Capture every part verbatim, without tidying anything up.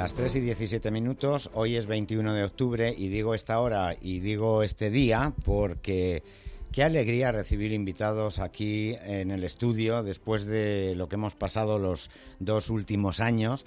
Las tres y diecisiete minutos, hoy es veintiuno de octubre y digo esta hora y digo este día porque qué alegría recibir invitados aquí en el estudio después de lo que hemos pasado los dos últimos años.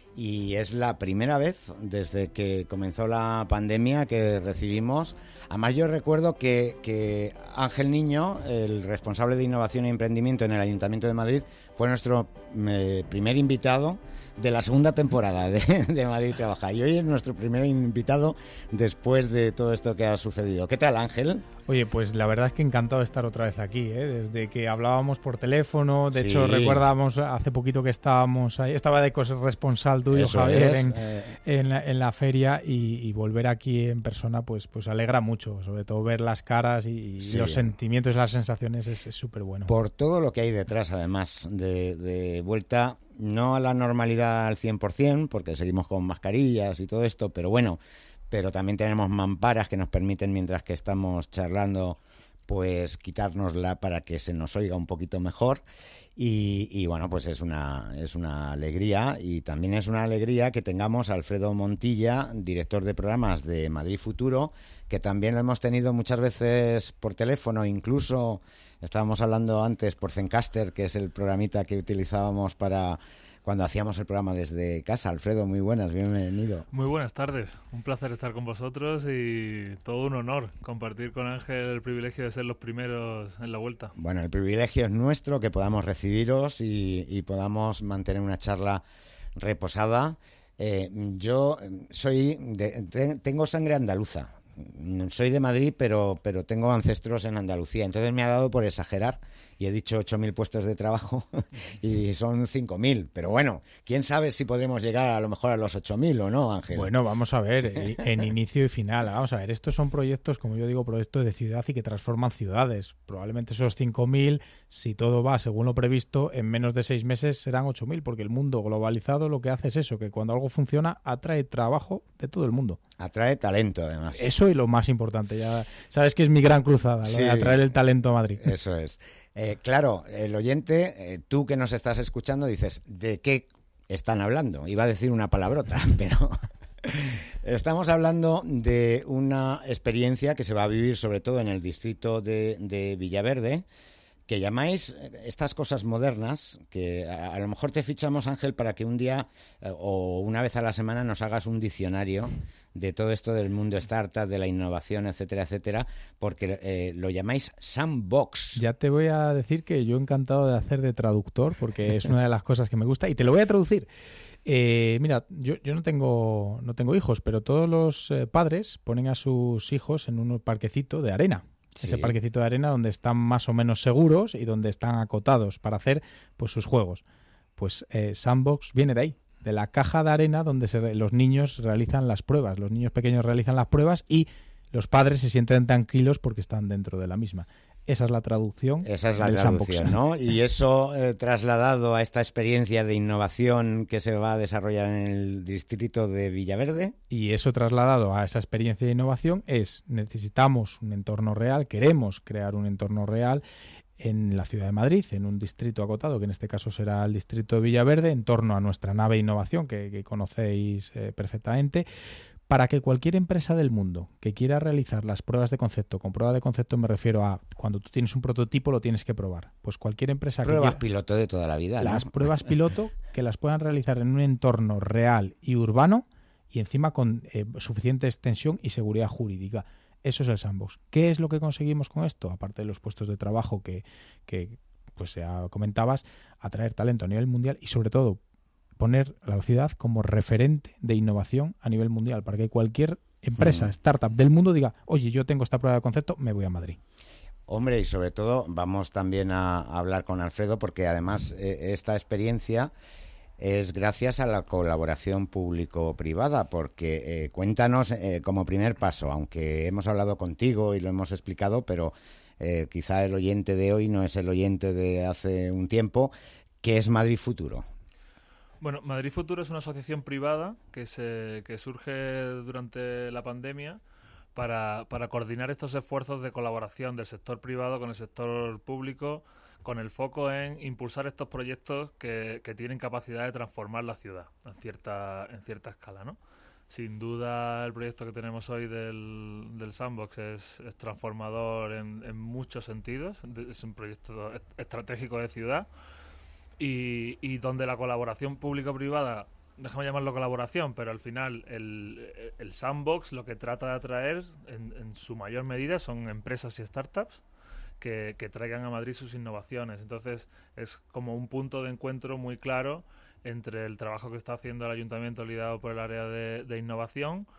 Y es la primera vez desde que comenzó la pandemia que recibimos. Además, yo recuerdo que, que Ángel Niño, el responsable de innovación e emprendimiento en el Ayuntamiento de Madrid, fue nuestro eh, primer invitado de la segunda temporada de, de Madrid Trabaja. Y hoy es nuestro primer invitado después de todo esto que ha sucedido. ¿Qué tal, Ángel? Oye, pues la verdad es que encantado de estar otra vez aquí, ¿eh? Desde que hablábamos por teléfono. De sí. hecho, recuerdábamos hace poquito que estábamos ahí, estaba de corresponsal tuyo, Eso Javier, es, en, eh... en, la, en la feria y, y volver aquí en persona pues pues alegra mucho, sobre todo ver las caras y, sí. y los sentimientos y las sensaciones es súper bueno. Por todo lo que hay detrás, además, de, de vuelta, no a la normalidad al cien por ciento, porque seguimos con mascarillas y todo esto, pero bueno... pero también tenemos mamparas que nos permiten, mientras que estamos charlando, pues quitárnosla para que se nos oiga un poquito mejor. Y, y bueno, pues es una, es una alegría, y también es una alegría que tengamos a Alfredo Montilla, director de programas de Madrid Futuro, que también lo hemos tenido muchas veces por teléfono, incluso estábamos hablando antes por Zencaster, que es el programita que utilizábamos para... cuando hacíamos el programa desde casa. Alfredo, muy buenas, bienvenido. Muy buenas tardes, un placer estar con vosotros y todo un honor compartir con Ángel el privilegio de ser los primeros en la vuelta. Bueno, el privilegio es nuestro, que podamos recibiros y, y podamos mantener una charla reposada. Eh, yo soy de, te, tengo sangre andaluza. Soy de Madrid, pero, pero tengo ancestros en Andalucía. Entonces me ha dado por exagerar y he dicho ocho mil puestos de trabajo y son cinco mil. Pero bueno, quién sabe si podremos llegar a lo mejor a los ocho mil o no, Ángel. Bueno, vamos a ver, en inicio y final. Vamos a ver, estos son proyectos, como yo digo, proyectos de ciudad y que transforman ciudades. Probablemente esos cinco mil, si todo va según lo previsto, en menos de seis meses serán ocho mil, porque el mundo globalizado lo que hace es eso, que cuando algo funciona atrae trabajo de todo el mundo. Atrae talento, además. Eso y lo más importante, ya sabes que es mi gran cruzada, sí, lo de atraer el talento a Madrid. Eso es. Eh, claro, el oyente, eh, tú que nos estás escuchando, dices, ¿de qué están hablando? Iba a decir una palabrota, pero estamos hablando de una experiencia que se va a vivir sobre todo en el distrito de, de Villaverde, que llamáis estas cosas modernas, que a, a lo mejor te fichamos, Ángel, para que un día eh, o una vez a la semana nos hagas un diccionario de todo esto del mundo startup, de la innovación, etcétera, etcétera, porque eh, lo llamáis sandbox. Ya te voy a decir que yo encantado de hacer de traductor, porque es una de las cosas que me gusta, y te lo voy a traducir. Eh, mira, yo, yo no tengo, no tengo hijos, pero todos los eh, padres ponen a sus hijos en un parquecito de arena. Sí. Ese parquecito de arena donde están más o menos seguros y donde están acotados para hacer pues sus juegos. Pues eh, Sandbox viene de ahí, de la caja de arena donde se, los niños realizan las pruebas. Los niños pequeños realizan las pruebas y los padres se sienten tranquilos porque están dentro de la misma. Esa es la traducción. Esa es la traducción, ¿no? Y eso eh, trasladado a esta experiencia de innovación que se va a desarrollar en el distrito de Villaverde. Y eso trasladado a esa experiencia de innovación es, necesitamos un entorno real, queremos crear un entorno real en la ciudad de Madrid, en un distrito acotado, que en este caso será el distrito de Villaverde, en torno a nuestra nave de innovación, que, que conocéis eh, perfectamente, para que cualquier empresa del mundo que quiera realizar las pruebas de concepto, con prueba de concepto me refiero a cuando tú tienes un prototipo lo tienes que probar, pues cualquier empresa pruebas que quiera, piloto de toda la vida, las ¿no? pruebas piloto que las puedan realizar en un entorno real y urbano y encima con eh, suficiente extensión y seguridad jurídica. Eso es el sandbox. ¿Qué es lo que conseguimos con esto? Aparte de los puestos de trabajo que, que pues ya comentabas, atraer talento a nivel mundial y sobre todo poner a la ciudad como referente de innovación a nivel mundial, para que cualquier empresa, mm. startup del mundo diga, oye, yo tengo esta prueba de concepto, me voy a Madrid. Hombre, y sobre todo vamos también a, a hablar con Alfredo, porque además eh, esta experiencia es gracias a la colaboración público-privada, porque eh, cuéntanos eh, como primer paso, aunque hemos hablado contigo y lo hemos explicado, pero eh, quizá el oyente de hoy no es el oyente de hace un tiempo, ¿qué es Madrid Futuro? Bueno, Madrid Futuro es una asociación privada que se que surge durante la pandemia para, para coordinar estos esfuerzos de colaboración del sector privado con el sector público con el foco en impulsar estos proyectos que, que tienen capacidad de transformar la ciudad en cierta, en cierta escala, ¿no? Sin duda el proyecto que tenemos hoy del, del Sandbox es, es transformador en, en muchos sentidos, es un proyecto estratégico de ciudad y, y donde la colaboración público-privada, déjame llamarlo colaboración, pero al final el, el Sandbox lo que trata de atraer en, en su mayor medida son empresas y startups que, que traigan a Madrid sus innovaciones. Entonces es como un punto de encuentro muy claro entre el trabajo que está haciendo el ayuntamiento liderado por el área de, de innovación,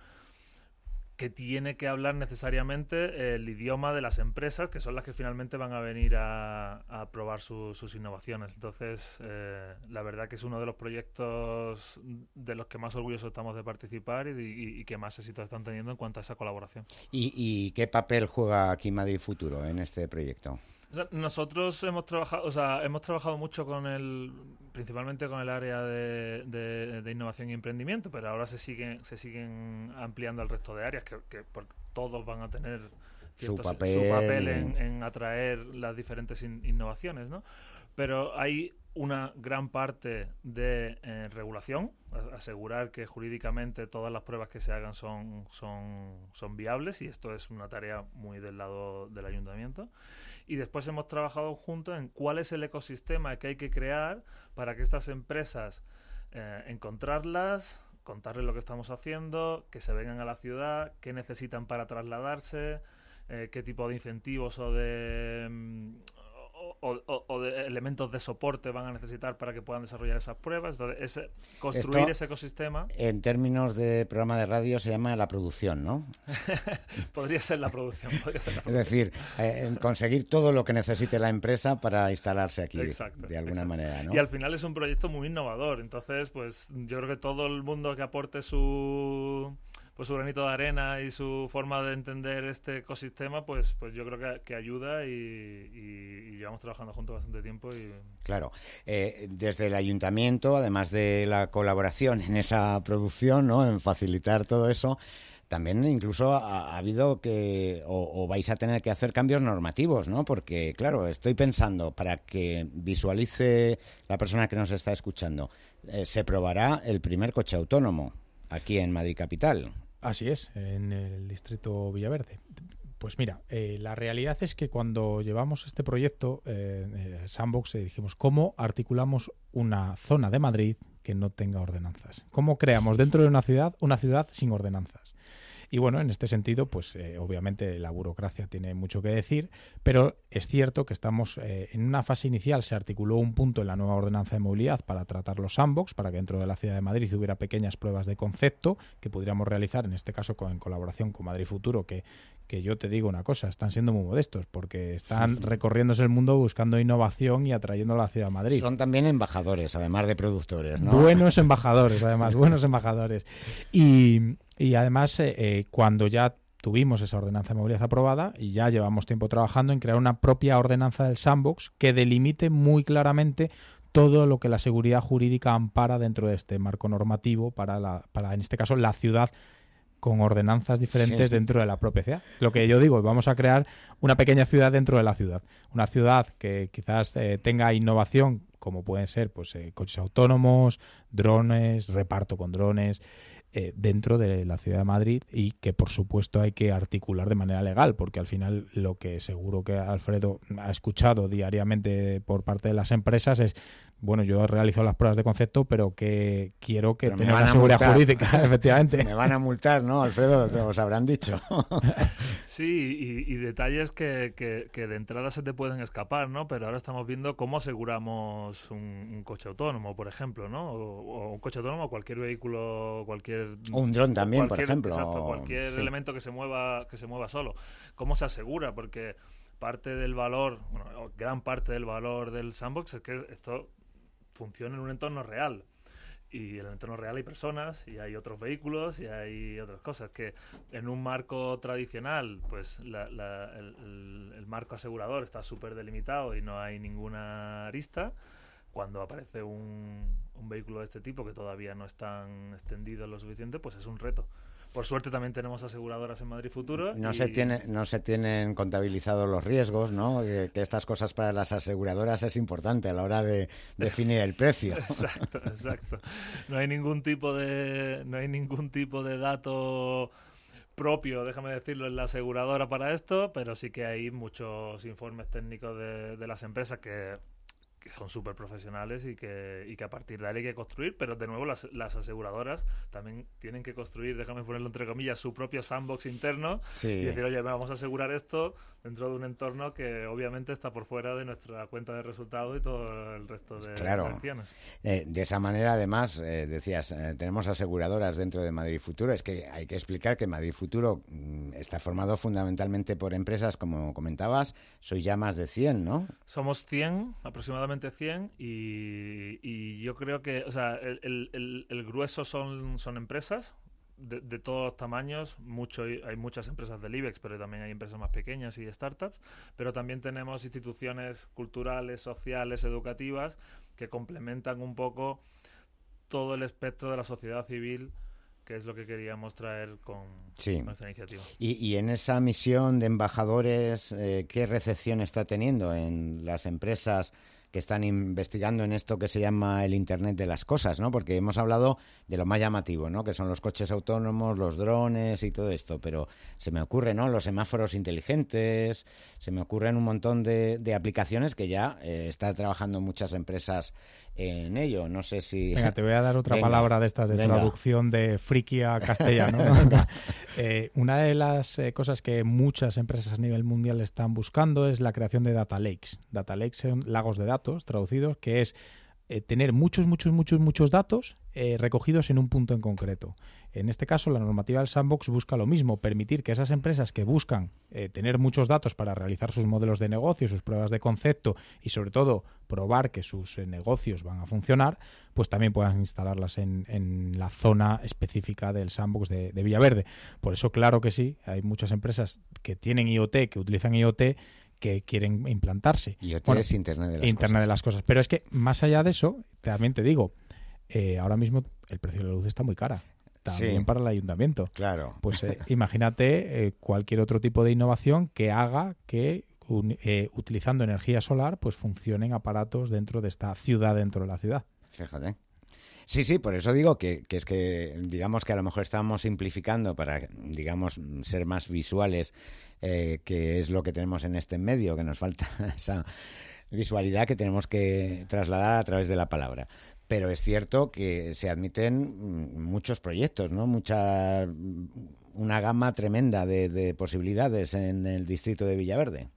que tiene que hablar necesariamente el idioma de las empresas, que son las que finalmente van a venir a, a probar su, sus innovaciones. Entonces, eh, la verdad que es uno de los proyectos de los que más orgullosos estamos de participar y, y, y que más éxito están teniendo en cuanto a esa colaboración. ¿Y, y qué papel juega aquí Madrid Futuro en este proyecto? O sea, nosotros hemos trabajado, o sea, hemos trabajado mucho con el, principalmente con el área de, de, de innovación y emprendimiento, pero ahora se siguen, se siguen ampliando al resto de áreas que, que porque todos van a tener su ciertos, papel, su papel en, en atraer las diferentes in, innovaciones, ¿no? Pero hay una gran parte de eh, regulación, asegurar que jurídicamente todas las pruebas que se hagan son, son, son viables, y esto es una tarea muy del lado del ayuntamiento. Y después hemos trabajado juntos en cuál es el ecosistema que hay que crear para que estas empresas eh, encontrarlas, contarles lo que estamos haciendo, que se vengan a la ciudad, qué necesitan para trasladarse, eh, qué tipo de incentivos o de... O, o, o de elementos de soporte van a necesitar para que puedan desarrollar esas pruebas. Entonces, ese, construir Esto, ese ecosistema... En términos de programa de radio se llama la producción, ¿no? podría ser la producción. Podría ser la producción. Es decir, eh, conseguir todo lo que necesite la empresa para instalarse aquí, exacto, de alguna exacto. manera, ¿no? Y al final es un proyecto muy innovador. Entonces, pues yo creo que todo el mundo que aporte su... pues su granito de arena y su forma de entender este ecosistema, pues pues yo creo que, que ayuda y, y, y llevamos trabajando juntos bastante tiempo. Y... Claro, eh, desde el ayuntamiento, además de la colaboración en esa producción, ¿no?, en facilitar todo eso, también incluso ha, ha habido que, o, o vais a tener que hacer cambios normativos, ¿no? Porque, claro, estoy pensando, para que visualice la persona que nos está escuchando, eh, se probará el primer coche autónomo aquí en Madrid Capital. Así es, en el distrito Villaverde. Pues mira, eh, la realidad es que cuando llevamos este proyecto, eh, eh, Sandbox, eh, dijimos, ¿cómo articulamos una zona de Madrid que no tenga ordenanzas? ¿Cómo creamos dentro de una ciudad una ciudad sin ordenanzas? Y bueno, en este sentido, pues eh, obviamente la burocracia tiene mucho que decir, pero es cierto que estamos eh, en una fase inicial. Se articuló un punto en la nueva ordenanza de movilidad para tratar los sandbox, para que dentro de la ciudad de Madrid hubiera pequeñas pruebas de concepto que pudiéramos realizar, en este caso con, en colaboración con Madrid Futuro, que, que yo te digo una cosa, están siendo muy modestos, porque están sí, sí. recorriéndose el mundo buscando innovación y atrayendo a la ciudad de Madrid. Son también embajadores, además de productores, ¿no? Buenos embajadores, además, buenos embajadores. Y... Y además, eh, eh, cuando ya tuvimos esa ordenanza de movilidad aprobada y ya llevamos tiempo trabajando en crear una propia ordenanza del Sandbox que delimite muy claramente todo lo que la seguridad jurídica ampara dentro de este marco normativo para, la, para en este caso, la ciudad, con ordenanzas diferentes sí. dentro de la propia ciudad. Lo que yo digo, vamos a crear una pequeña ciudad dentro de la ciudad. Una ciudad que quizás eh, tenga innovación, como pueden ser pues eh, coches autónomos, drones, reparto con drones... Eh, dentro de la ciudad de Madrid, y que por supuesto hay que articular de manera legal, porque al final lo que seguro que Alfredo ha escuchado diariamente por parte de las empresas es, bueno, yo he realizado las pruebas de concepto, pero que quiero que tenga una seguridad multar. jurídica, efectivamente. Me van a multar, ¿no, Alfredo? Os habrán dicho. Sí, y, y detalles que, que, que de entrada se te pueden escapar, ¿no? Pero ahora estamos viendo cómo aseguramos un, un coche autónomo, por ejemplo, ¿no? O, o un coche autónomo, cualquier vehículo, cualquier... O un dron también, por ejemplo. Exacto, cualquier sí. elemento que se mueva que se mueva solo. ¿Cómo se asegura? Porque parte del valor, bueno, gran parte del valor del Sandbox es que esto funciona en un entorno real. Y en el entorno real hay personas, y hay otros vehículos, y hay otras cosas que en un marco tradicional, pues la, la, el, el marco asegurador está súper delimitado y no hay ninguna arista. Cuando aparece un, un vehículo de este tipo que todavía no es tan extendido lo suficiente, pues es un reto. Por suerte también tenemos aseguradoras en Madrid Futuro. No, y... se tiene, no se tienen contabilizados los riesgos, ¿no? Que, que estas cosas para las aseguradoras es importante a la hora de definir el precio. Exacto, exacto. No hay ningún tipo de, no hay ningún tipo de dato propio, déjame decirlo, en la aseguradora para esto, pero sí que hay muchos informes técnicos de, de las empresas que, que son súper profesionales y que, y que a partir de ahí hay que construir, pero de nuevo las, las aseguradoras también tienen que construir, déjame ponerlo entre comillas, su propio sandbox interno Sí. y decir, oye, vamos a asegurar esto dentro de un entorno que obviamente está por fuera de nuestra cuenta de resultados y todo el resto de Claro. acciones. Eh, de esa manera, además, eh, decías, eh, tenemos aseguradoras dentro de Madrid Futuro. Es que hay que explicar que Madrid Futuro mm, está formado fundamentalmente por empresas, como comentabas, sois ya más de cien, ¿no? Somos cien, aproximadamente cien, y, y yo creo que, o sea, el, el, el, el grueso son, son empresas de, de todos tamaños. Mucho, hay muchas empresas del IBEX, pero también hay empresas más pequeñas y startups, pero también tenemos instituciones culturales, sociales, educativas, que complementan un poco todo el espectro de la sociedad civil, que es lo que queríamos traer con, Sí. con esta iniciativa. Y, y en esa misión de embajadores, eh, ¿qué recepción está teniendo en las empresas que están investigando en esto que se llama el Internet de las cosas, ¿no? Porque hemos hablado de lo más llamativo, ¿no? Que son los coches autónomos, los drones y todo esto, pero se me ocurre, ¿no? Los semáforos inteligentes, se me ocurren un montón de, de aplicaciones que ya eh, están trabajando muchas empresas en ello. No sé si... Venga, te voy a dar otra Venga, palabra de estas de venga. traducción de friki a castellano, ¿no? eh, una de las eh, cosas que muchas empresas a nivel mundial están buscando es la creación de data lakes. Data lakes son lagos de datos traducidos, que es eh, tener muchos, muchos, muchos, muchos datos eh, recogidos en un punto en concreto. En este caso, la normativa del Sandbox busca lo mismo, permitir que esas empresas que buscan eh, tener muchos datos para realizar sus modelos de negocio, sus pruebas de concepto y, sobre todo, probar que sus eh, negocios van a funcionar, pues también puedan instalarlas en, en la zona específica del Sandbox de, de Villaverde. Por eso, claro que sí, hay muchas empresas que tienen IoT, que utilizan IoT, que quieren implantarse. IoT Bueno, es Internet de las Internet cosas. de las cosas. Pero es que, más allá de eso, también te digo, eh, ahora mismo el precio de la luz está muy cara. También Sí. para el ayuntamiento. Claro. Pues eh, imagínate eh, cualquier otro tipo de innovación que haga que un, eh, utilizando energía solar pues funcionen aparatos dentro de esta ciudad, dentro de la ciudad. Fíjate. Sí, sí, por eso digo que, que es que, digamos que a lo mejor estamos simplificando para, digamos, ser más visuales, eh, que es lo que tenemos en este medio, que nos falta esa visualidad que tenemos que trasladar a través de la palabra. Pero es cierto que se admiten muchos proyectos, ¿no? Mucha, una gama tremenda de, de posibilidades en el distrito de Villaverde.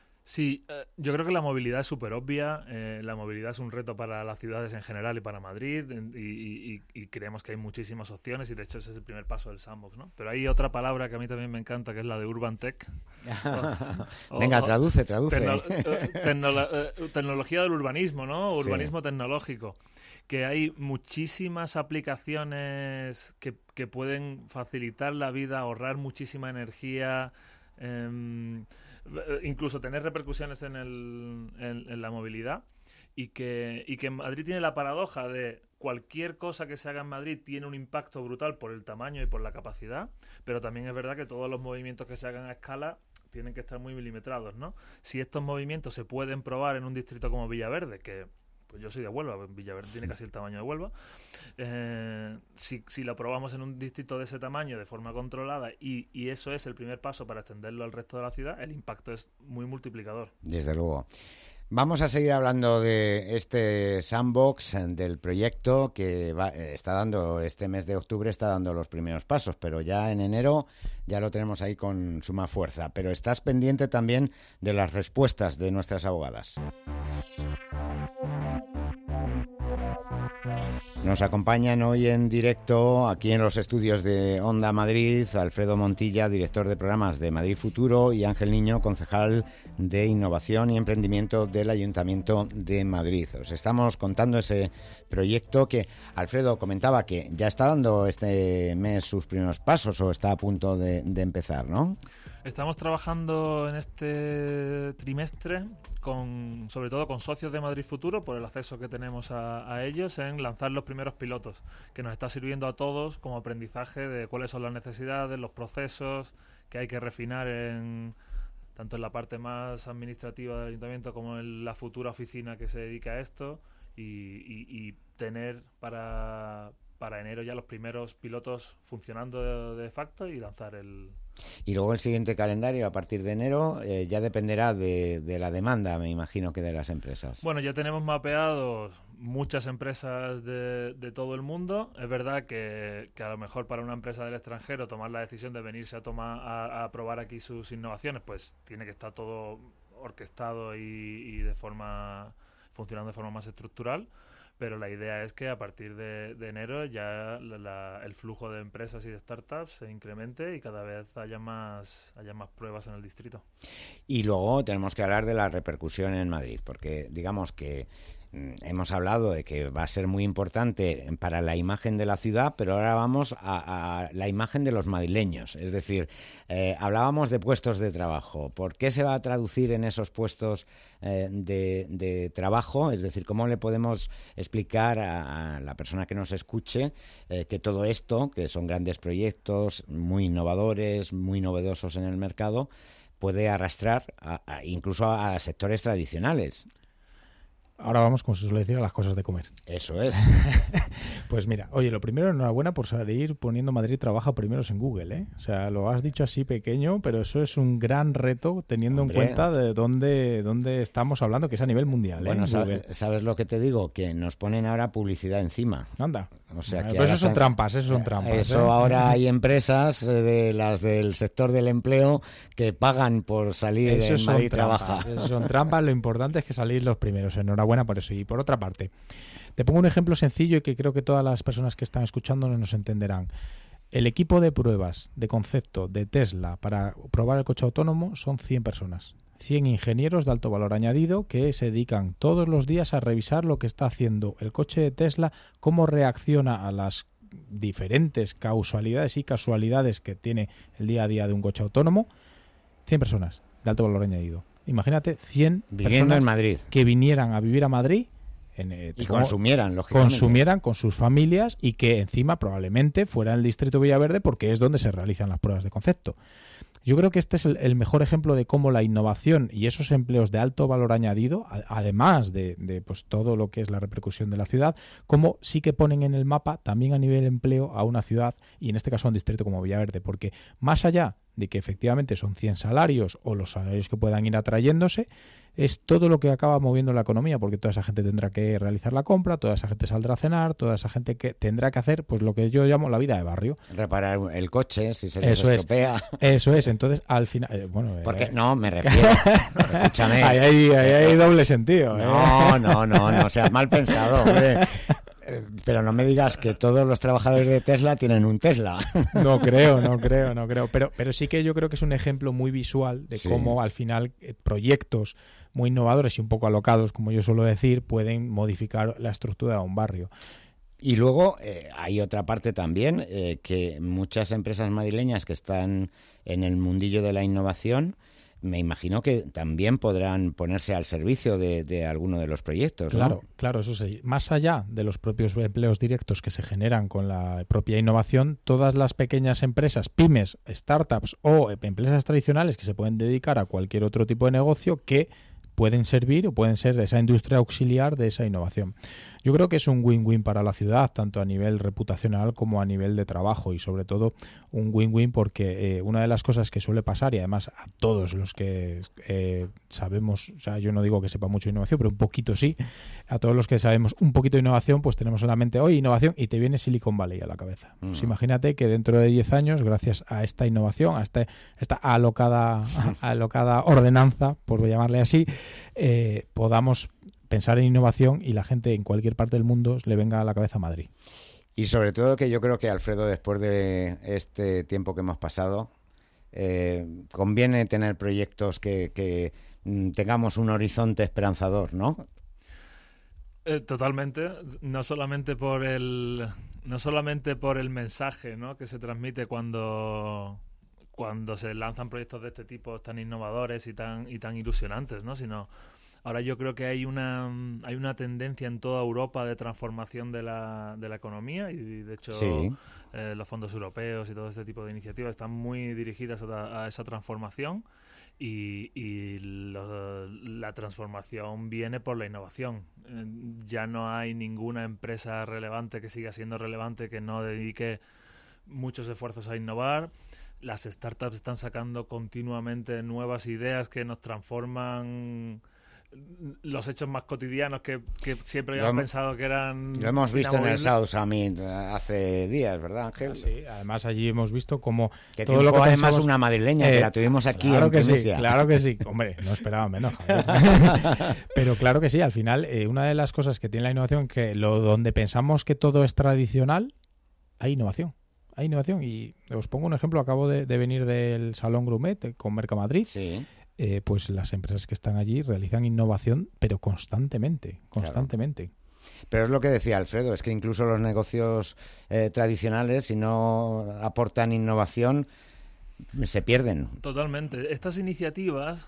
Sí, eh, yo creo que la movilidad es súper obvia. Eh, la movilidad es un reto para las ciudades en general y para Madrid, en- y, y- y creemos que hay muchísimas opciones, y de hecho ese es el primer paso del Sandbox, ¿no? Pero hay otra palabra que a mí también me encanta, que es la de Urban Tech. O- Venga, o- traduce, traduce. Tecno- eh, tecnolo- eh, tecnología del urbanismo, ¿no? Sí. Urbanismo tecnológico. Que hay muchísimas aplicaciones que, que pueden facilitar la vida, ahorrar muchísima energía, em, eh, incluso tener repercusiones en, el, en, en la movilidad. Y que, y que Madrid tiene la paradoja de cualquier cosa que se haga en Madrid tiene un impacto brutal por el tamaño y por la capacidad, pero también es verdad que todos los movimientos que se hagan a escala tienen que estar muy milimetrados, ¿no? Si estos movimientos se pueden probar en un distrito como Villaverde, que pues yo soy de Huelva, Villaverde tiene casi el tamaño de Huelva, eh, si, si lo probamos en un distrito de ese tamaño de forma controlada y, y eso es el primer paso para extenderlo al resto de la ciudad, el impacto es muy multiplicador. Desde luego. Vamos a seguir hablando de este sandbox, del proyecto que va, está dando este mes de octubre, está dando los primeros pasos, pero ya en enero ya lo tenemos ahí con suma fuerza. Pero estás pendiente también de las respuestas de nuestras abogadas. Nos acompañan hoy en directo aquí en los estudios de Onda Madrid Alfredo Montilla, director de programas de Madrid Futuro, y Ángel Niño, concejal de Innovación y Emprendimiento del Ayuntamiento de Madrid. Os estamos contando ese proyecto que Alfredo comentaba que ya está dando este mes sus primeros pasos o está a punto de, de empezar, ¿no? Estamos trabajando en este trimestre con, sobre todo con socios de Madrid Futuro, por el acceso que tenemos a, a ellos, en lanzar los primeros pilotos, que nos está sirviendo a todos como aprendizaje de cuáles son las necesidades, los procesos que hay que refinar en tanto en la parte más administrativa del ayuntamiento como en la futura oficina que se dedica a esto, y, y, y tener para, para enero ya los primeros pilotos funcionando de, de facto y lanzar el... Y luego el siguiente calendario, a partir de enero, eh, ya dependerá de, de la demanda, me imagino, que de las empresas. Bueno, ya tenemos mapeados muchas empresas de, de todo el mundo. Es verdad que, que a lo mejor para una empresa del extranjero tomar la decisión de venirse a, tomar, a, a probar aquí sus innovaciones, pues tiene que estar todo orquestado y, y de forma funcionando de forma más estructural. Pero la idea es que a partir de, de enero ya la, la, el flujo de empresas y de startups se incremente y cada vez haya más, haya más pruebas en el distrito. Y luego tenemos que hablar de la repercusión en Madrid, porque digamos que hemos hablado de que va a ser muy importante para la imagen de la ciudad, pero ahora vamos a, a la imagen de los madrileños. Es decir, eh, hablábamos de puestos de trabajo. ¿Por qué se va a traducir en esos puestos eh, de, de trabajo? Es decir, ¿cómo le podemos explicar a, a la persona que nos escuche eh, que todo esto, que son grandes proyectos muy innovadores, muy novedosos en el mercado, puede arrastrar a, a, incluso a, a sectores tradicionales? Ahora vamos, como se suele decir, a las cosas de comer. Eso es. Pues mira, oye, lo primero, enhorabuena por salir poniendo Madrid Trabaja primeros en Google, ¿eh? O sea, lo has dicho así pequeño, pero eso es un gran reto teniendo Hombre. en cuenta de dónde, dónde estamos hablando, que es a nivel mundial, ¿eh? Bueno, sabes, ¿sabes lo que te digo? Que nos ponen ahora publicidad encima. Anda. O sea, que pero eso son trampas, eso son trampas. Eso ¿eh? Ahora hay empresas de las del sector del empleo que pagan por salir eso en Madrid Trabaja. Eso son trampas, lo importante es que salir los primeros. Enhorabuena por eso. Y por otra parte, te pongo un ejemplo sencillo y que creo que todas las personas que están escuchando nos entenderán. El equipo de pruebas de concepto de Tesla para probar el coche autónomo son cien personas. cien ingenieros de alto valor añadido que se dedican todos los días a revisar lo que está haciendo el coche de Tesla, cómo reacciona a las diferentes causalidades y casualidades que tiene el día a día de un coche autónomo. cien personas de alto valor añadido. Imagínate cien viviendo personas en Madrid, que vinieran a vivir a Madrid en, eh, y consumieran, lógicamente. Consumieran con sus familias y que encima probablemente fuera el distrito Villaverde porque es donde se realizan las pruebas de concepto. Yo creo que este es el, el mejor ejemplo de cómo la innovación y esos empleos de alto valor añadido, a, además de, de pues todo lo que es la repercusión de la ciudad, cómo sí que ponen en el mapa también a nivel empleo a una ciudad y en este caso a un distrito como Villaverde, porque más allá de que efectivamente son cien salarios o los salarios que puedan ir atrayéndose, es todo lo que acaba moviendo la economía, porque toda esa gente tendrá que realizar la compra, toda esa gente saldrá a cenar, toda esa gente que tendrá que hacer pues lo que yo llamo la vida de barrio. Reparar el coche si se les estropea. Eso es, entonces al final... Eh, bueno, porque eh, no, me refiero... escúchame. Ahí hay, ahí hay doble sentido. No, ¿eh? no, no, no, o sea, mal pensado, hombre. Pero no me digas que todos los trabajadores de Tesla tienen un Tesla. No creo, no creo, no creo. Pero, pero sí que yo creo que es un ejemplo muy visual de sí. cómo al final eh, proyectos muy innovadores y un poco alocados, como yo suelo decir, pueden modificar la estructura de un barrio. Y luego eh, hay otra parte también, eh, que muchas empresas madrileñas que están en el mundillo de la innovación, me imagino que también podrán ponerse al servicio de, de alguno de los proyectos, ¿no? Claro, claro, eso sí. Más allá de los propios empleos directos que se generan con la propia innovación, todas las pequeñas empresas, pymes, startups o empresas tradicionales que se pueden dedicar a cualquier otro tipo de negocio que pueden servir o pueden ser esa industria auxiliar de esa innovación. Yo creo que es un win-win para la ciudad, tanto a nivel reputacional como a nivel de trabajo y sobre todo un win-win porque eh, una de las cosas que suele pasar y además a todos los que eh, sabemos, o sea, yo no digo que sepa mucho de innovación, pero un poquito sí, a todos los que sabemos un poquito de innovación, pues tenemos en la mente hoy innovación y te viene Silicon Valley a la cabeza. Mm. Pues imagínate que dentro de diez años, gracias a esta innovación, a este, esta alocada, alocada ordenanza, por llamarle así, eh, podamos pensar en innovación y la gente en cualquier parte del mundo le venga a la cabeza Madrid. Y sobre todo que yo creo que, Alfredo, después de este tiempo que hemos pasado, eh, conviene tener proyectos que, que mm, tengamos un horizonte esperanzador, ¿no? Eh, totalmente, no solamente por el no solamente por el mensaje, ¿no?, que se transmite cuando cuando se lanzan proyectos de este tipo tan innovadores y tan y tan ilusionantes, ¿no? Sino ahora yo creo que hay una hay una tendencia en toda Europa de transformación de la, de la economía, y de hecho Sí. eh, los fondos europeos y todo este tipo de iniciativas están muy dirigidas a, a esa transformación, y, y lo- la transformación viene por la innovación. Eh, ya no hay ninguna empresa relevante que siga siendo relevante que no dedique muchos esfuerzos a innovar. Las startups están sacando continuamente nuevas ideas que nos transforman los hechos más cotidianos que, que siempre Lo habíamos hemos- pensado que eran Lo hemos visto en el inamovibles. South Summit hace días, ¿verdad, Ángel? Sí, además allí hemos visto cómo Que todo lo triunfó que además pensamos- una madrileña, que Eh, la tuvimos aquí claro en que sí, primicia. claro que sí. Hombre, no esperaba menos, Javier. Pero claro que sí, al final, eh, una de las cosas que tiene la innovación es que lo donde pensamos que todo es tradicional, hay innovación. Hay innovación. Y os pongo un ejemplo, acabo de, de venir del Salón Grumet eh, con Mercamadrid. Sí. Eh, pues las empresas que están allí realizan innovación, pero constantemente, constantemente. Pero es lo que decía Alfredo, es que incluso los negocios eh, tradicionales, si no aportan innovación, se pierden. Totalmente. Estas iniciativas,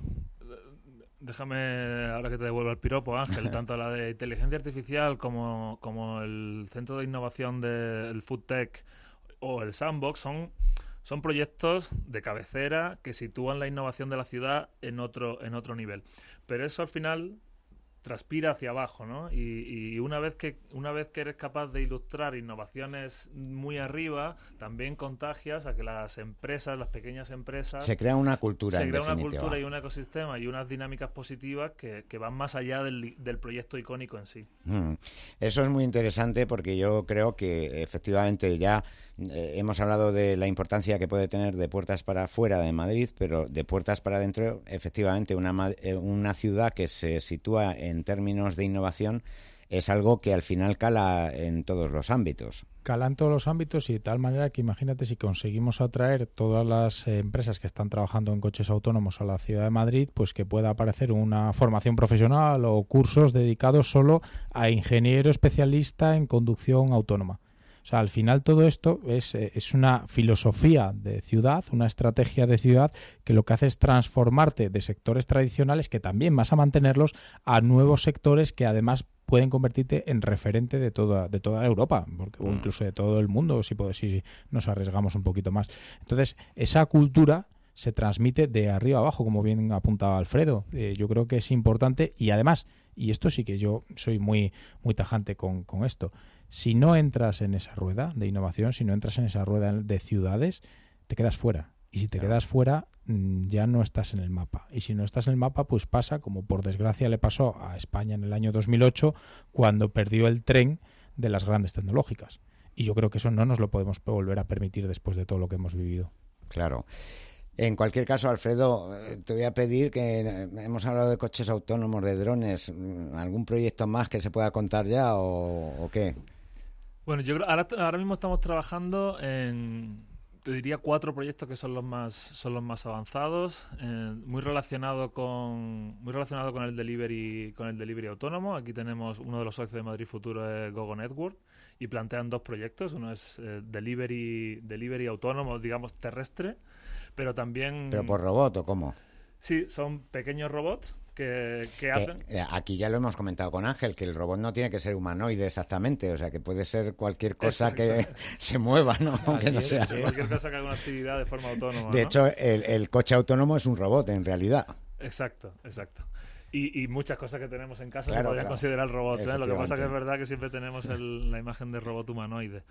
déjame ahora que te devuelvo el piropo, Ángel, tanto la de inteligencia artificial como, como el Centro de Innovación del Food Tech o el Sandbox, son, son proyectos de cabecera que sitúan la innovación de la ciudad en otro, en otro nivel. Pero eso al final transpira hacia abajo, ¿no? Y, y una vez que una vez que eres capaz de ilustrar innovaciones muy arriba, también contagias a que las empresas, las pequeñas empresas, Se crea una cultura, se en crea una definitiva. cultura y un ecosistema y unas dinámicas positivas que, que van más allá del, del proyecto icónico en sí. Mm. Eso es muy interesante porque yo creo que efectivamente ya eh, hemos hablado de la importancia que puede tener de puertas para afuera de Madrid, pero de puertas para adentro, efectivamente, una, ma- eh, una ciudad que se sitúa en términos de innovación es algo que al final cala en todos los ámbitos. Cala en todos los ámbitos y de tal manera que imagínate si conseguimos atraer todas las eh, empresas que están trabajando en coches autónomos a la ciudad de Madrid, pues que pueda aparecer una formación profesional o cursos dedicados solo a ingeniero especialista en conducción autónoma. O sea, al final todo esto es, eh, es una filosofía de ciudad, una estrategia de ciudad que lo que hace es transformarte de sectores tradicionales, que también vas a mantenerlos, a nuevos sectores que además pueden convertirte en referente de toda de toda Europa, porque, o incluso de todo el mundo, si, puede- si nos arriesgamos un poquito más. Entonces, esa cultura se transmite de arriba abajo, como bien apuntaba Alfredo. Eh, yo creo que es importante y además, y esto sí que yo soy muy, muy tajante con, con esto, si no entras en esa rueda de innovación, si no entras en esa rueda de ciudades, te quedas fuera. Y si te Claro. quedas fuera, mm, ya no estás en el mapa. Y si no estás en el mapa, pues pasa como por desgracia le pasó a España en el año dos mil ocho, cuando perdió el tren de las grandes tecnológicas. Y yo creo que eso no nos lo podemos volver a permitir después de todo lo que hemos vivido. Claro. En cualquier caso, Alfredo, eh, te voy a pedir que eh, hemos hablado de coches autónomos, de drones, mm, ¿algún proyecto más que se pueda contar ya o, o qué? Bueno, yo creo ahora, ahora mismo estamos trabajando en, te diría, cuatro proyectos que son los más son los más avanzados, eh, muy relacionado con muy relacionado con el delivery con el delivery autónomo. Aquí tenemos uno de los socios de Madrid Futuro, es Gogo Network, y plantean dos proyectos. Uno es eh, delivery delivery autónomo, digamos terrestre, pero también ¿Pero por robot o cómo? sí, son pequeños robots que, que Que, hacen eh, aquí ya lo hemos comentado con Ángel, que el robot no tiene que ser humanoide exactamente, o sea, que puede ser cualquier cosa que se mueva, ¿no? Aunque no es, sea. así es. cualquier cosa que haga una actividad de forma autónoma. De ¿no? hecho, el, el coche autónomo es un robot, en realidad. Exacto, exacto. Y, y muchas cosas que tenemos en casa Claro, se podrían claro. considerar robots, ¿eh? Lo que pasa que es Efectivamente. verdad que siempre tenemos el- la imagen de robot humanoide.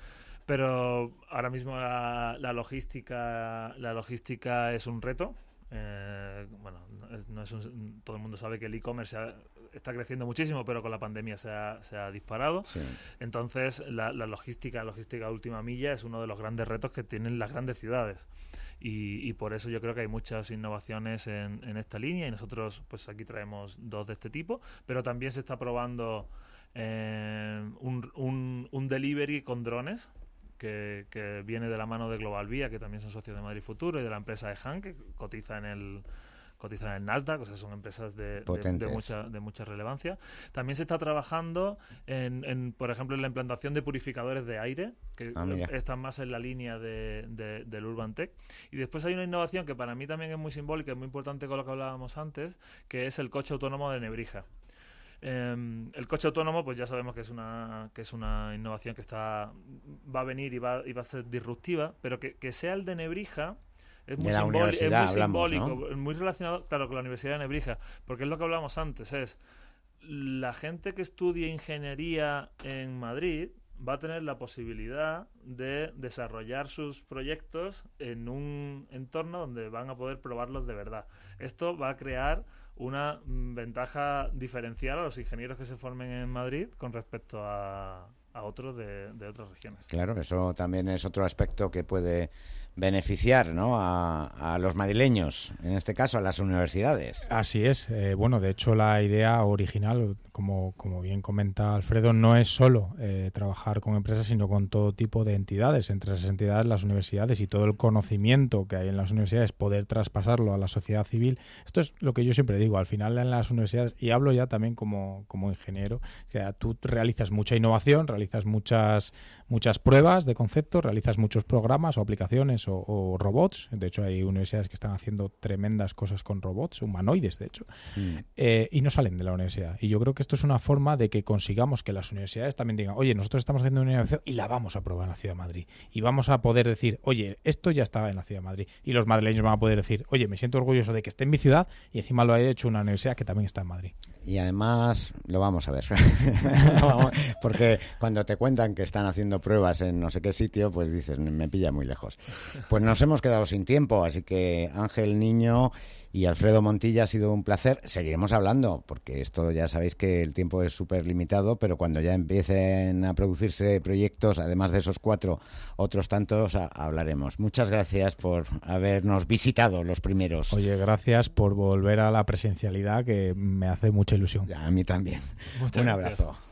Pero ahora mismo la, la logística la logística es un reto. Eh, bueno, no es, no es un- todo el mundo sabe que el e-commerce ha- está creciendo muchísimo, pero con la pandemia se ha, se ha disparado. Sí. Entonces, la, la logística, la logística de última milla es uno de los grandes retos que tienen las grandes ciudades. Y, y por eso yo creo que hay muchas innovaciones en, en esta línea, y nosotros pues aquí traemos dos de este tipo, pero también se está probando eh, un, un, un delivery con drones que, que viene de la mano de Global Vía, que también son socios de Madrid Futuro, y de la empresa Ehan, que cotiza en el cotizan en el Nasdaq, o sea, son empresas de, de, de, mucha, de mucha relevancia. También se está trabajando en, en, por ejemplo, en la implantación de purificadores de aire, que ah, están más en la línea de, de, del Urban Tech. Y después hay una innovación que para mí también es muy simbólica, es muy importante con lo que hablábamos antes, que es el coche autónomo de Nebrija. Eh, el coche autónomo, pues ya sabemos que es una que es una innovación que está va a venir y va, y va a ser disruptiva, pero que, que sea el de Nebrija es muy, simbólico, es muy hablamos, simbólico, ¿no? Muy relacionado, claro, con la Universidad de Nebrija, porque es lo que hablábamos antes, es la gente que estudie ingeniería en Madrid va a tener la posibilidad de desarrollar sus proyectos en un entorno donde van a poder probarlos de verdad. Esto va a crear una ventaja diferencial a los ingenieros que se formen en Madrid con respecto a, a otros de, de otras regiones. Claro, eso también es otro aspecto que puede beneficiar, ¿no?, a, a los madrileños, en este caso a las universidades. Así es. Eh, bueno, de hecho la idea original, como, como bien comenta Alfredo, no es solo eh, trabajar con empresas, sino con todo tipo de entidades. Entre esas entidades, las universidades y todo el conocimiento que hay en las universidades, poder traspasarlo a la sociedad civil. Esto es lo que yo siempre digo, al final en las universidades, y hablo ya también como, como ingeniero, o sea, tú realizas mucha innovación, realizas muchas, muchas pruebas de concepto, realizas muchos programas o aplicaciones o, o robots. De hecho, hay universidades que están haciendo tremendas cosas con robots, humanoides, de hecho, mm. eh, y no salen de la universidad. Y yo creo que esto es una forma de que consigamos que las universidades también digan, oye, nosotros estamos haciendo una innovación y la vamos a probar en la Ciudad de Madrid. Y vamos a poder decir, oye, esto ya estaba en la Ciudad de Madrid. Y los madrileños van a poder decir, oye, me siento orgulloso de que esté en mi ciudad y encima lo haya hecho una universidad que también está en Madrid. Y además, lo vamos a ver. Porque cuando te cuentan que están haciendo pruebas en no sé qué sitio, pues dices, me pilla muy lejos. Pues nos hemos quedado sin tiempo, así que Ángel Niño y Alfredo Montilla, ha sido un placer. Seguiremos hablando, porque esto ya sabéis que el tiempo es súper limitado, pero cuando ya empiecen a producirse proyectos, además de esos cuatro, otros tantos, a, hablaremos. Muchas gracias por habernos visitado los primeros. Oye, gracias por volver a la presencialidad, que me hace mucha ilusión. A mí también. Muchas un gracias. abrazo.